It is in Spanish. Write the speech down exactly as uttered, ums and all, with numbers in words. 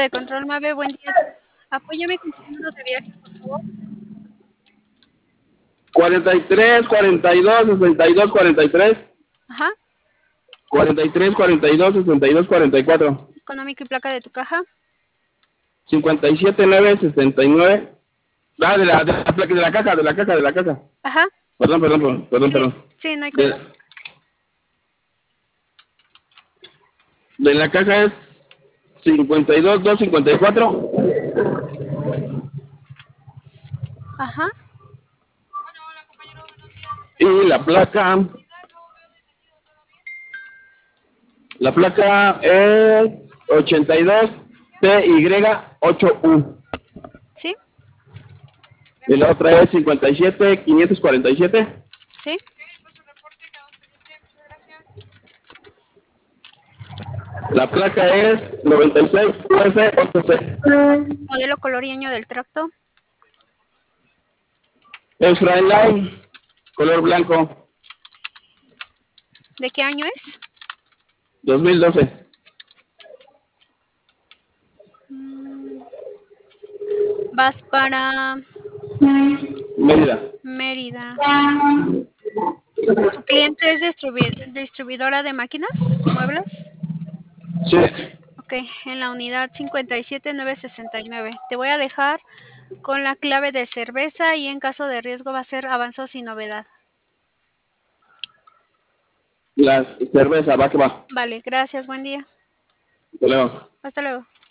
de control Mave, buen día. Apóyame con tu número de viaje, por favor. cuarenta y tres, cuarenta y dos, sesenta y dos, cuarenta y tres. Ajá. cuarenta y tres, cuarenta y dos, sesenta y dos, cuarenta y cuatro. Económico y placa de tu caja. cincuenta y siete, nueve, sesenta y nueve. Ah, de la, de la placa, de la caja, de la caja, de la caja. Ajá. Perdón, perdón, perdón, perdón, Sí, perdón. sí, no hay De, cuidado. de la caja es cincuenta y dos, doscientos cincuenta y cuatro. Ajá. Y la placa, la placa es ochenta y dos T Y ocho U. Sí, Y la otra es cincuenta y siete, quinientos cuarenta y siete. sí. La placa es noventa y seis U F ocho C. Modelo, color y año del tracto. Es Freightliner, color blanco, ¿De qué año es? dos mil doce. Mm, Vas para Mérida. Mérida. ¿Tu cliente es distribu distribuidora de máquinas, muebles? Sí. Ok, en la unidad cincuenta y siete nueve sesenta y nueve. Te voy a dejar con la clave de cerveza y en caso de riesgo va a ser avanzó sin novedad. La cerveza, va que va. Vale, gracias, buen día. Hasta luego. Hasta luego.